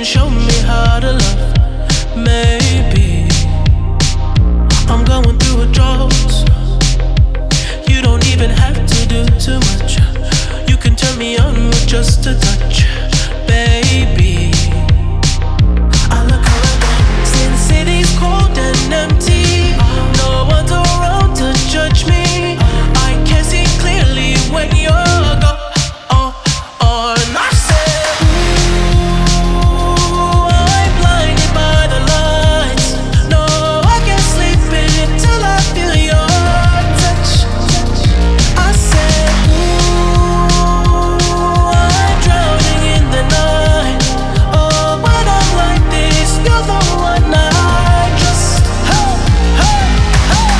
can show me how to love. Maybe I'm going through a drought. You don't even have to do too much. You can turn me on with just a touch, baby. I look around, since city's cold and empty, no one's around to judge me. I can see clearly when you're gone. And I said, ooh, I'm blinded by the lights. No, I can't sleep until I feel your touch. I said, ooh, I'm drowning in the night. Oh, when I'm like this, you're the one I trust. Hey, hey, hey.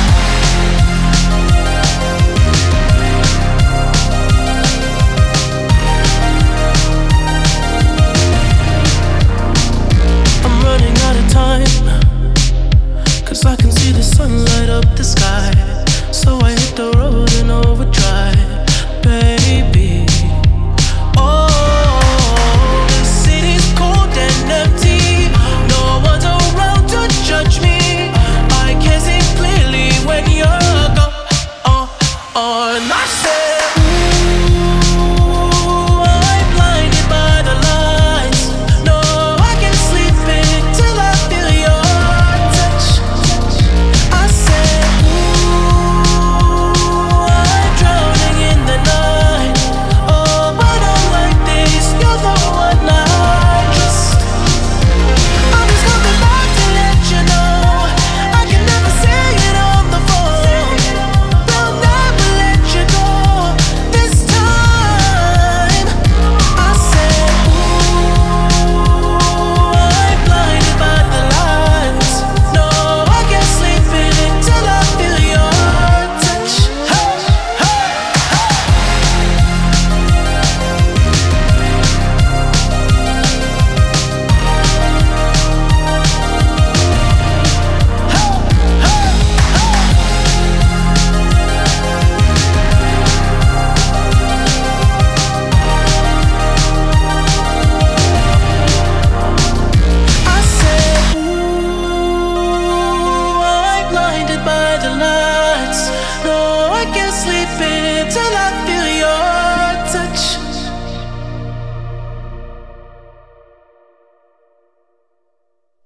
I'm running out of time, 'cause I can see the sun light up the sky. So I hit the road in overdrive, baby. Oh, the city's cold and empty. No one's around to judge me. I can see clearly when you're gone. And I said, ooh, I'm blinded by the lights. No, I can't sleep until I feel your touch. I said, ooh, I'm drowning in the night. Oh, when I'm like this, you're the one I trust. I'm just coming back to let you know I can never say it on the phone. They'll never let you go this time. I said, ooh, I'm blinded by the lights. No, I can't sleep until I feel your touch. Hey, hey, hey. I said, ooh, I'm blinded by the lights. No, I can't sleep until I